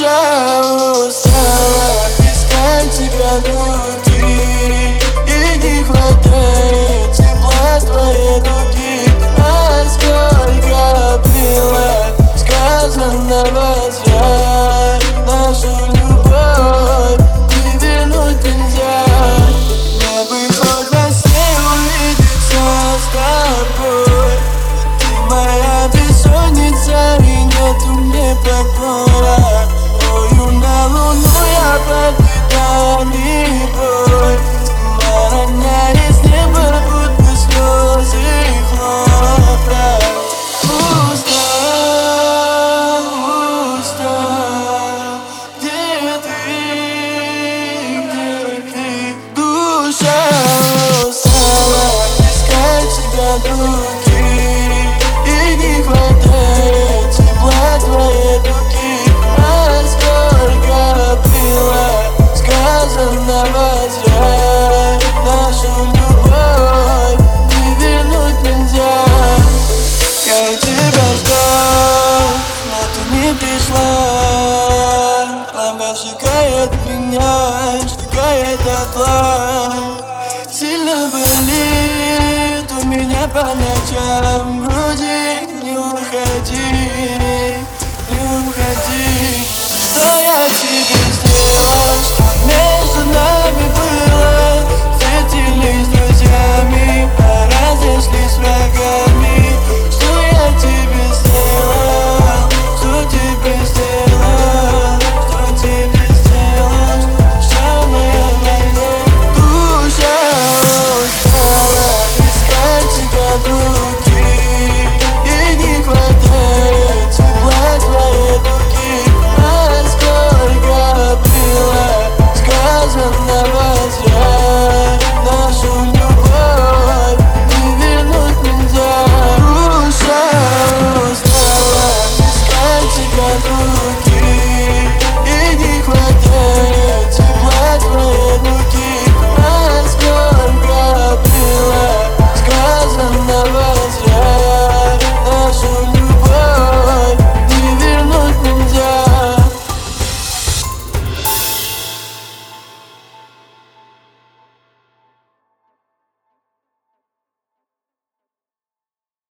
Душа устала искать тебя внутри, и не хватает тепла твоей руки. А сколько было сказанного зря, нашу любовь не вернуть нельзя. Мне бы хоть во сне увидеться с тобой. Ты моя бессонница, и нету мне покоя. Ою на луну я попитал и боль. Роняли с неба, будто слезы хлопья. Устал, где ты? Душа устала искать тебя внутри, и не хватает тепла твоей руки. А сколько было сказанного зря, нашу любовь не вернуть нельзя. Я тебя ждал, но ты не пришла. Пламя сжигает меня, сжигает дотла. Сильно болит у меня по ночам в груди. Не уходи, не уходи. Что я тебе сделал, что между нами было? Встретились с друзьями, а разошлись врагами. Что я тебе сделал, что тебе сделал, что тебе сделал, что моя война? Душа устала искать тебя внутри, и не хватает тепла твоей руки. А сколько было сказанного зря, нашу любовь не вернуть нельзя. Душа устала искать тебя внутри.